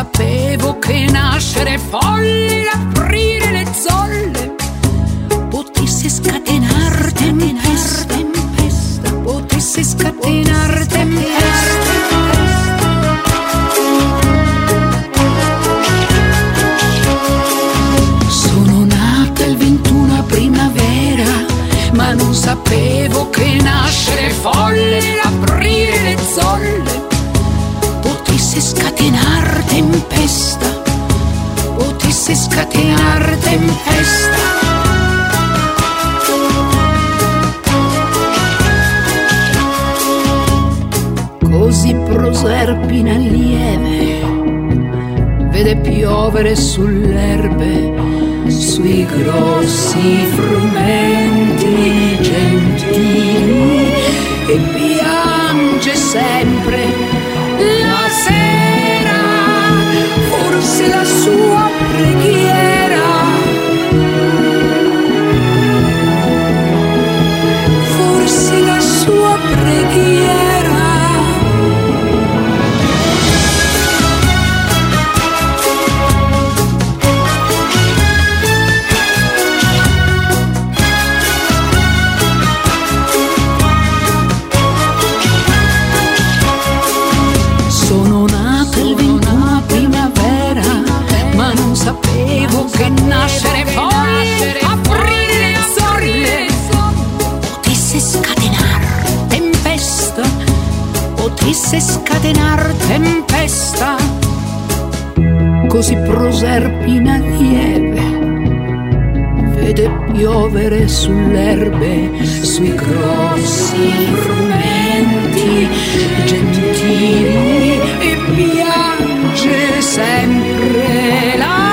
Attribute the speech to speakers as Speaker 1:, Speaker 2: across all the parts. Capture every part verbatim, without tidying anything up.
Speaker 1: sapevo che nascere folle, aprire le zolle, potesse scatenar tempesta, potesse scatenar tempesta. Sono nata il ventuno a primavera, ma non sapevo che nascere folle, aprire le zolle, potesse scatenar tempesta, potesse scatenar tempesta. Così Proserpina lieve vede piovere sull'erbe, sui grossi frumenti gentili, e piange sempre la sera, forse la sua preghiera, forse la sua preghiera. Sapevo che nascere folle, aprire le zolle, potesse scatenar tempesta, potesse scatenar tempesta. Così Proserpina lieve vede piovere sull'erbe, sui grossi frumenti gentili, e piange sempre la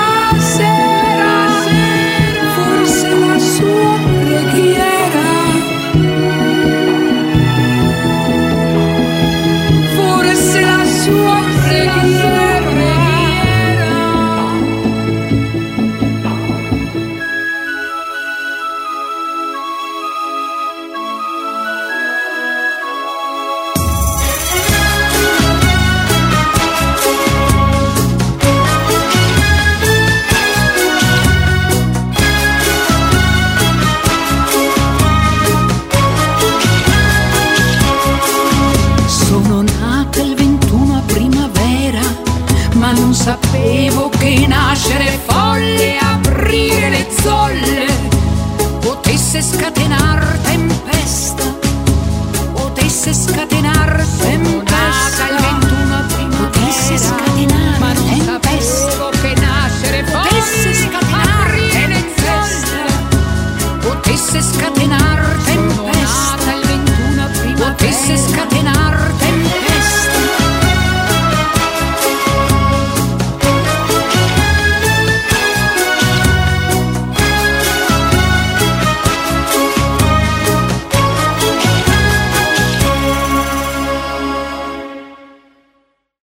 Speaker 1: sapevo che nascere folle, aprire le zolle, potesse scatenare